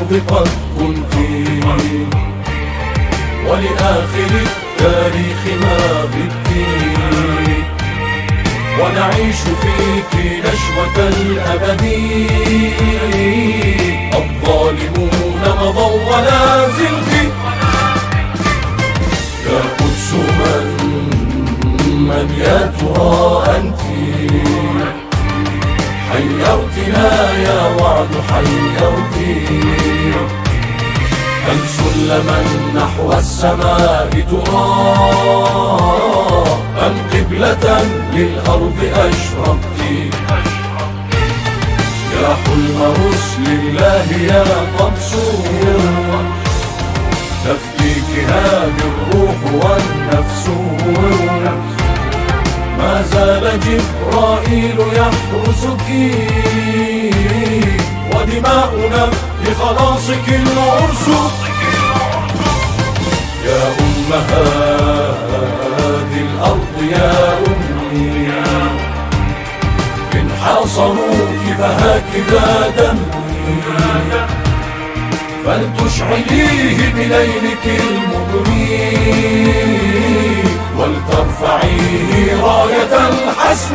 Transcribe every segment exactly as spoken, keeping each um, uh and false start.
الأرض قد كنت، ولآخر التاريخ ما غبت، ونعيش فيك نشوة الأبد. الظالمون مضوا ولا زلت، يا قدس من من يا ترى أنت، حيرتنا يا وعد حيرتي. هل سلما نحو السماء ترى، أم قبلة للأرض أشرقت؟ يا حلم رسل الله يا قدس، تفديك هذه الروح والنفس. ما زال جبرائيل يحرسك، ودماؤنا لخلاصك العرس. يا أم هذه الأرض يا أمي، إن حاصروك فهكذا دمي، فلتشعليه بليلك المظلم، ولترفعيه راية الحسم.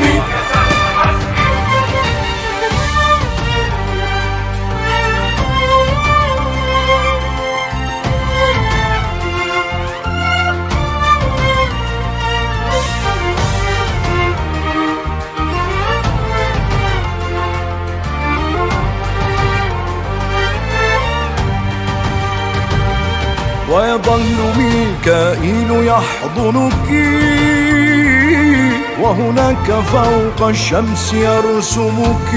ويظل ميكائيل يحضنك، وهناك فوق الشمس يرسمك.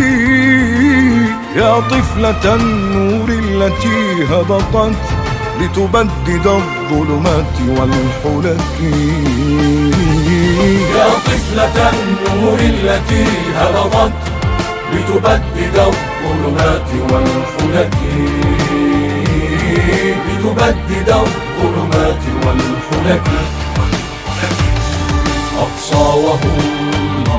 يا طفلة النور التي هبطت لتبدد الظلمات والحلك. يا طفلة النور التي هبطت لتبدد الظلمات والحلك، لتبدد الظلمات والحلك. أقصاوهم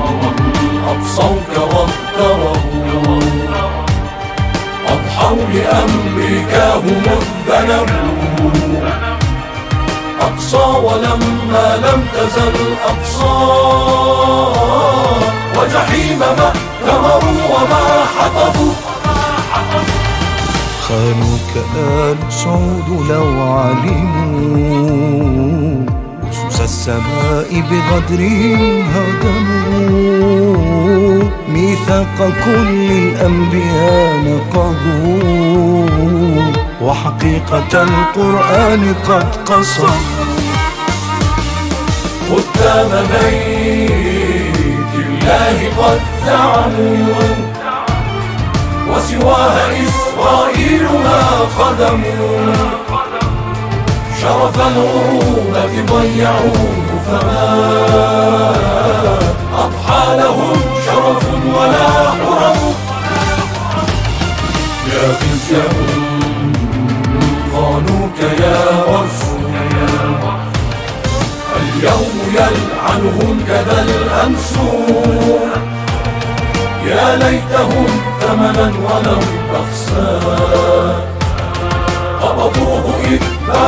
أقصوك واغتربوا، أضحوا لأمريكاهم الذنب. أقصى ولما لم تزل أقصى، وجحيم ما كمروا وما حطبوا. خانوك آل سعود لو علموا، أسس السماء بغدرهم هدموا. ميثاق كل الأنبياء نقضوا، وحقيقة القرآن قد قصر. خدام بيت الله قد زعموا، وسواها إسرائيل ما خدموا. شرف العروبة ضيعوه، فما أضحى لهم شرف ولا حرم. يا خزيهم خانوك يا رسول، اليوم يلعنهم كذا الأمس. يا ليتهم ثمنا ولو بخسا، قبضوه إذ